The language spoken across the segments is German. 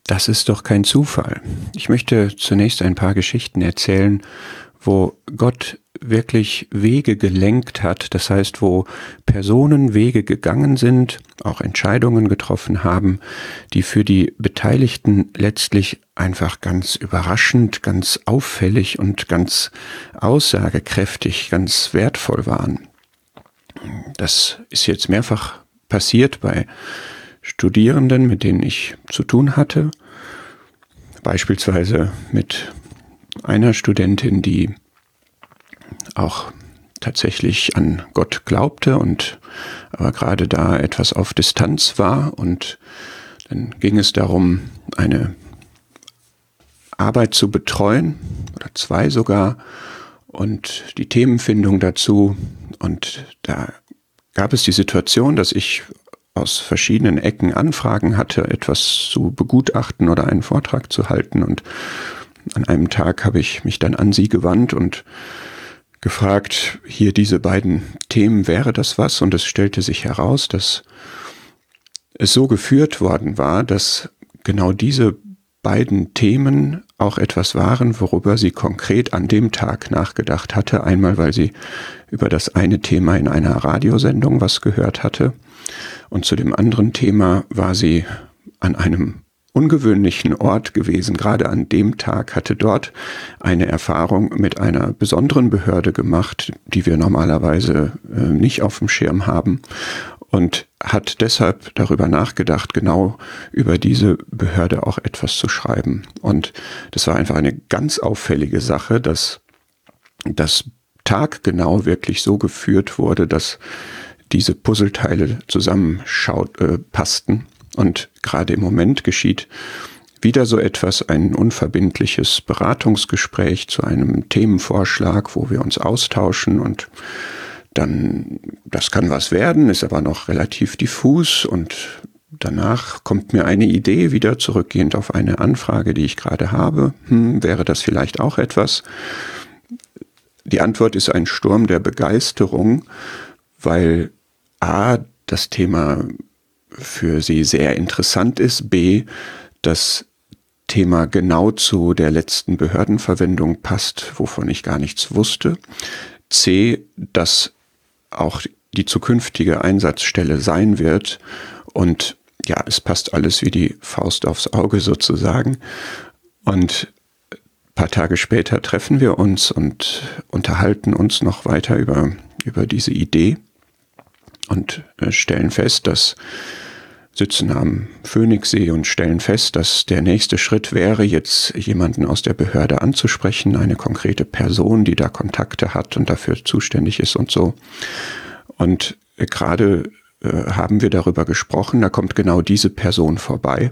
Das ist doch kein Zufall. Ich möchte zunächst ein paar Geschichten erzählen, wo Gott wirklich Wege gelenkt hat, das heißt, wo Personen Wege gegangen sind, auch Entscheidungen getroffen haben, die für die Beteiligten letztlich einfach ganz überraschend, ganz auffällig und ganz aussagekräftig, ganz wertvoll waren. Das ist jetzt mehrfach passiert bei Studierenden, mit denen ich zu tun hatte, beispielsweise mit einer Studentin, die auch tatsächlich an Gott glaubte und aber gerade da etwas auf Distanz war, und dann ging es darum, eine Arbeit zu betreuen oder zwei sogar und die Themenfindung dazu, und da gab es die Situation, dass ich aus verschiedenen Ecken Anfragen hatte, etwas zu begutachten oder einen Vortrag zu halten, und an einem Tag habe ich mich dann an sie gewandt und gefragt, hier diese beiden Themen, wäre das was? Und es stellte sich heraus, dass es so geführt worden war, dass genau diese beiden Themen auch etwas waren, worüber sie konkret an dem Tag nachgedacht hatte. Einmal, weil sie über das eine Thema in einer Radiosendung was gehört hatte, und zu dem anderen Thema war sie an einem ungewöhnlichen Ort gewesen. Gerade an dem Tag hatte dort eine Erfahrung mit einer besonderen Behörde gemacht, die wir normalerweise nicht auf dem Schirm haben, und hat deshalb darüber nachgedacht, genau über diese Behörde auch etwas zu schreiben. Und das war einfach eine ganz auffällige Sache, dass das taggenau wirklich so geführt wurde, dass diese Puzzleteile passten. Und gerade im Moment geschieht wieder so etwas, ein unverbindliches Beratungsgespräch zu einem Themenvorschlag, wo wir uns austauschen, und dann, das kann was werden, ist aber noch relativ diffus, und danach kommt mir eine Idee wieder zurückgehend auf eine Anfrage, die ich gerade habe. Wäre das vielleicht auch etwas? Die Antwort ist ein Sturm der Begeisterung, weil A, das Thema für sie sehr interessant ist, B, das Thema genau zu der letzten Behördenverwendung passt, wovon ich gar nichts wusste, C, dass auch die zukünftige Einsatzstelle sein wird, und ja, es passt alles wie die Faust aufs Auge sozusagen. Und ein paar Tage später treffen wir uns und unterhalten uns noch weiter über diese Idee und stellen fest, sitzen am Phoenixsee und stellen fest, dass der nächste Schritt wäre, jetzt jemanden aus der Behörde anzusprechen, eine konkrete Person, die da Kontakte hat und dafür zuständig ist und so. Und gerade haben wir darüber gesprochen, da kommt genau diese Person vorbei,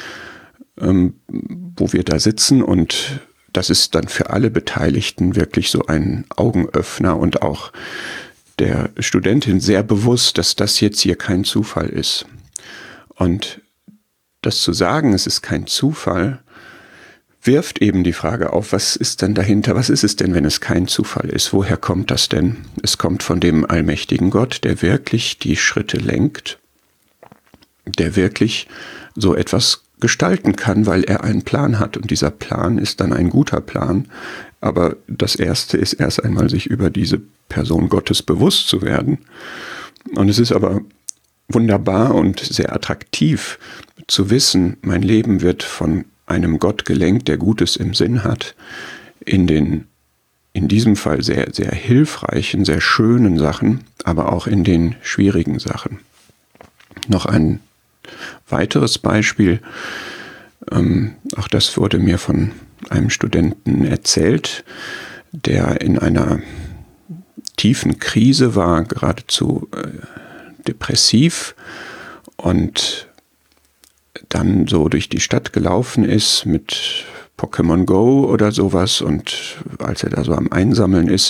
wo wir da sitzen, und das ist dann für alle Beteiligten wirklich so ein Augenöffner und auch der Studentin sehr bewusst, dass das jetzt hier kein Zufall ist. Und das zu sagen, es ist kein Zufall, wirft eben die Frage auf, was ist denn dahinter? Was ist es denn, wenn es kein Zufall ist? Woher kommt das denn? Es kommt von dem allmächtigen Gott, der wirklich die Schritte lenkt, der wirklich so etwas gestalten kann, weil er einen Plan hat. Und dieser Plan ist dann ein guter Plan. Aber das Erste ist erst einmal, sich über diese Person Gottes bewusst zu werden. Und es ist aber wunderbar und sehr attraktiv zu wissen, mein Leben wird von einem Gott gelenkt, der Gutes im Sinn hat, in diesem Fall sehr, sehr hilfreichen, sehr schönen Sachen, aber auch in den schwierigen Sachen. Noch ein weiteres Beispiel, auch das wurde mir von einem Studenten erzählt, der in einer tiefen Krise war, geradezu depressiv, und dann so durch die Stadt gelaufen ist mit Pokémon Go oder sowas, und als er da so am Einsammeln ist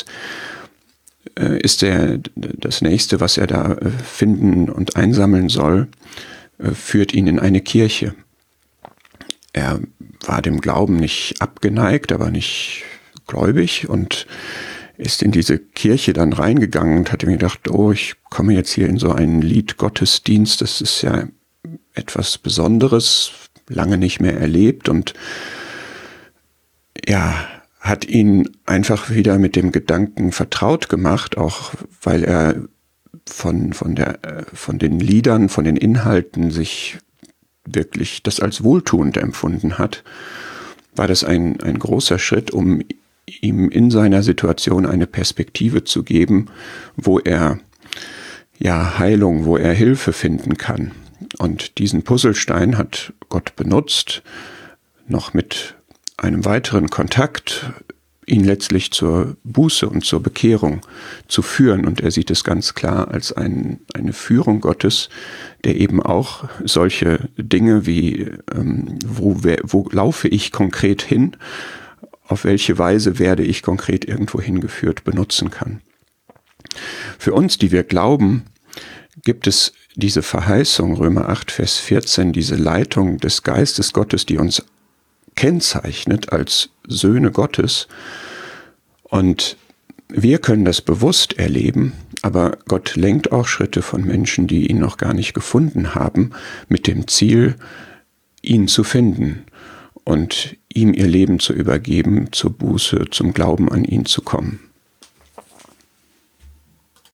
das nächste, was er da finden und einsammeln soll, führt ihn in eine Kirche. Er war dem Glauben nicht abgeneigt, aber nicht gläubig, und ist in diese Kirche dann reingegangen und hat mir gedacht, oh, ich komme jetzt hier in so einen Liedgottesdienst, das ist ja etwas Besonderes, lange nicht mehr erlebt und ja, hat ihn einfach wieder mit dem Gedanken vertraut gemacht, auch weil er von den Liedern, von den Inhalten sich wirklich das als wohltuend empfunden hat, war das ein großer Schritt, um ihm in seiner Situation eine Perspektive zu geben, wo er Heilung, wo er Hilfe finden kann. Und diesen Puzzlestein hat Gott benutzt, noch mit einem weiteren Kontakt, ihn letztlich zur Buße und zur Bekehrung zu führen. Und er sieht es ganz klar als eine Führung Gottes, der eben auch solche Dinge wie, wo laufe ich konkret hin, auf welche Weise werde ich konkret irgendwo hingeführt, benutzen kann. Für uns, die wir glauben, gibt es diese Verheißung, Römer 8, Vers 14, diese Leitung des Geistes Gottes, die uns kennzeichnet als Söhne Gottes. Und wir können das bewusst erleben, aber Gott lenkt auch Schritte von Menschen, die ihn noch gar nicht gefunden haben, mit dem Ziel, ihn zu finden und ihm ihr Leben zu übergeben, zur Buße, zum Glauben an ihn zu kommen.